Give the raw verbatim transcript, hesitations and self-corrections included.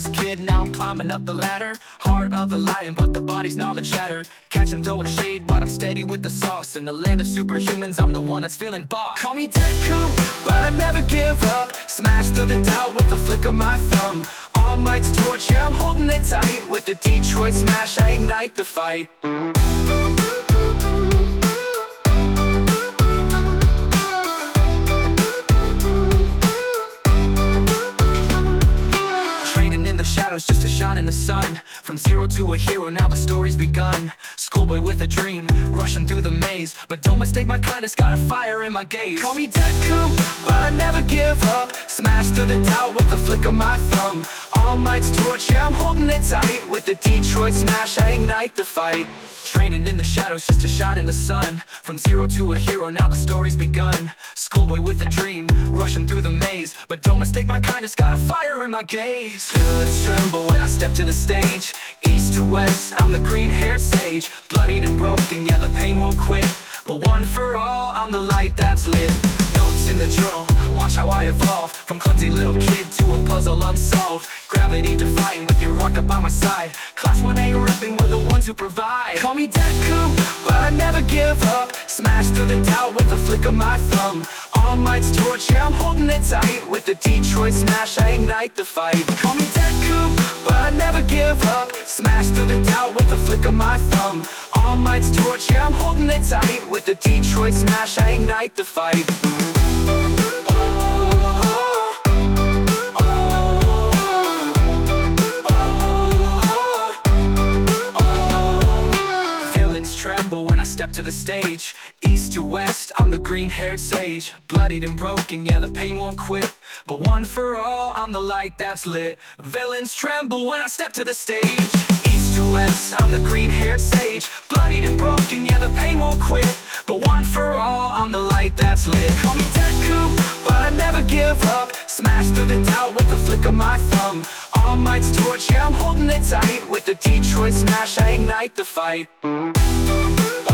fearless kid, now I'm climbing up the ladder. Heart of the lion, but the body's knowledge shattered. Catching dough and shade, but I'm steady with the sauce. In the land of superhumans, I'm the one that's feeling boss. Call me Deku, but I never give up. Smash through the doubt with the flick of my thumb. All Might's torch, yeah, I'm holding it tight. With the Detroit smash, I ignite the fight. Shadows just a shine in the sun. From zero to a hero, now the story's begun. Schoolboy with a dream, rushing through the maze. But don't mistake my kindness, got a fire in my gaze. Call me Deku, but I never give up. Smash through the doubt with the flick of my thumb. All Might's torch, yeah, I'm holding it tight. With the Detroit smash, I ignite the fight. Training in the shadows just to shine in the sun. From zero to a hero, now the story's begun. Schoolboy with a dream, rushing through the maze. But don't mistake my kindness, got a fire in my gaze. Fields tremble when I step to the stage. East to west, I'm the green-haired sage. Bloodied and broken, yeah, the pain won't quit. But one for all, I'm the light that's lit. Notes in the journal, watch how I evolve. From clumsy little kid to a puzzle unsolved. Gravity defying with your rock up by my side. Class one A repping, we're the ones who provide. Call me Deku, but I never give up. Smash through the doubt with the flick of my thumb. All Might's torch, yeah, I'm holding it tight. With the Detroit smash, I ignite the fight. Call me Deku, but I never give up. Smash through the doubt with the flick of my thumb. All Might's torch, yeah, I'm holding it tight. With the Detroit smash, I ignite the fight. Tremble when I step to the stage. East to west, I'm the green-haired sage. Bloodied and broken, yeah, the pain won't quit. But one for all, I'm the light that's lit. Villains tremble when I step to the stage. East to west, I'm the green-haired sage. Bloodied and broken, yeah, the pain won't quit. But one for all, I'm the light that's lit. Call me Deku, but I never give up. Smash through the doubt with the flick of my thumb. All Might's torch, yeah, I'm holding it tight. With the Detroit smash, I ignite the fight.